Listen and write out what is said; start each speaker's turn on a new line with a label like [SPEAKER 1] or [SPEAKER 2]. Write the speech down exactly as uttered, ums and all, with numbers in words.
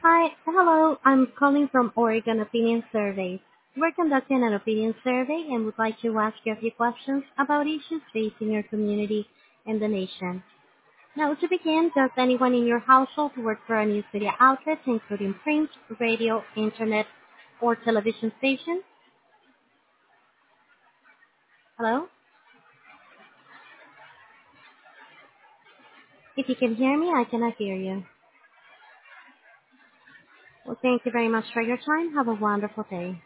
[SPEAKER 1] Hi, hello. I'm calling from Oregon Opinion Survey. We're conducting an opinion survey and would like to ask you a few questions about issues facing your community and the nation. Now, to begin, does anyone in your household work for a news media outlet, including print, radio, internet, or television station? Hello? If you can hear me, I cannot hear you. Well, thank you very much for your time. Have a wonderful day.